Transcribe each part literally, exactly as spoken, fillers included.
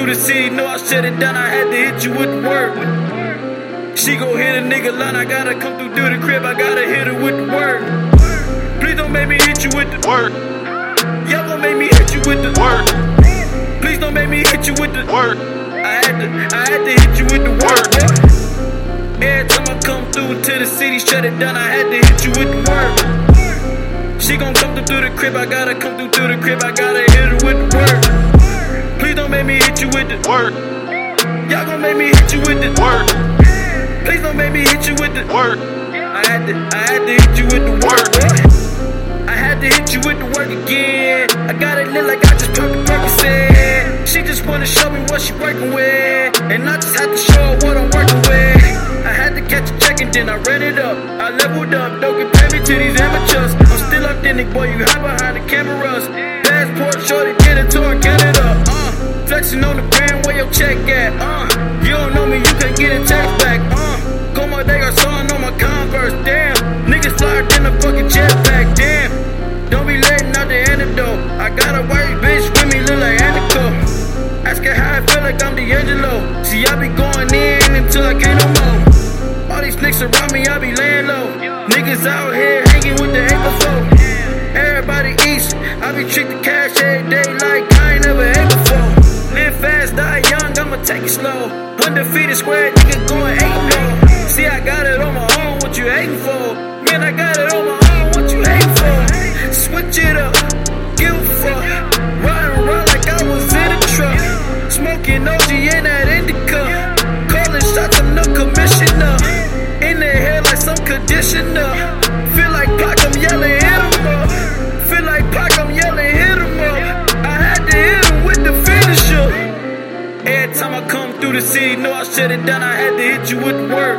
through the city, know I shut it down, I had to hit you with the word. She gon' hit a nigga line, I gotta come through through the crib, I gotta hit her with the word. Please don't make me hit you with the word. Y'all gon' make me hit you with the word. Please don't make me hit you with the word. I had to, I had to hit you with the word. Every time I come through to the city, shut it down, I had to hit you with the word. She gon' come through through the crib, I gotta come through through the crib, I gotta hit her with the word. Please don't make me hit you with the word. Y'all gon' make me hit you with the word. Please don't make me hit you with the word. I had to, I had to hit you with the word. I had to hit you with the work again. I got it lit like I just put the Percocet. She just wanna show me what she working with, and I just had to show her what I'm working with. I had to catch a check and then I ran it up. I leveled up, don't compare me to these amateurs. I'm still authentic, boy, you hide behind the cameras. Passport, shorty, get a tour, Canada. Uh, flexing on the brand, where your check at? Uh, you don't know me, you can't get a text back. Uh, como they got sawing on my Converse, damn. Niggas flyer than a fucking jetpack, damn. Don't be letting out the antidote. I got a white bitch with me, look like Anico. Ask her how I feel like I'm D'Angelo. See, I be going in until I can't no more. All these niggas around me, I be laying low. Niggas out here hanging with the ankle foe. Everybody eats, I be treating cash every day like I ain't never ate before. Live fast, die young, I'ma take it slow. Undefeated square, nigga going eight no. See, I got it on my own, what you hating for? Man, I got it on my own, what you hating for? Switch it up, give a fuck. Riding around like I was in a truck. Smoking O G in that indica. Calling shots, I'm no commissioner. In the head like some conditioner. Feel like Pac, I'm yelling, hit him up. Feel like Pac, I'm yelling, hit him up. I had to hit him with the finisher. Every time I come through the city, know I shut it down, I had to hit you with the word.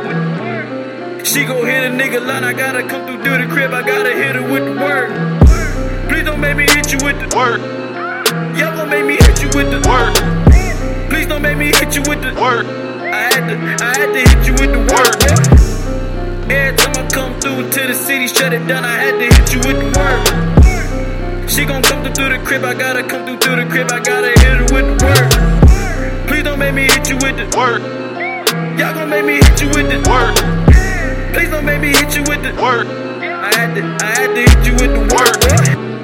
She gon' hit a nigga line, I gotta come through through the crib, I gotta hit her with the word. Please don't make me hit you with the word. Y'all gon' make me hit you with the word. Please don't make me hit you with the word. I had to, I had to hit you with the word. Every time I come through to the city, shut it down, I had to hit you with the word. She gon' come through through the crib, I gotta come through through the crib, I gotta hit her with the word. Please don't make me hit you with the word. Y'all gon' make me hit you with the word. Please don't make me hit you with the word. I had to, I had to hit you with the word.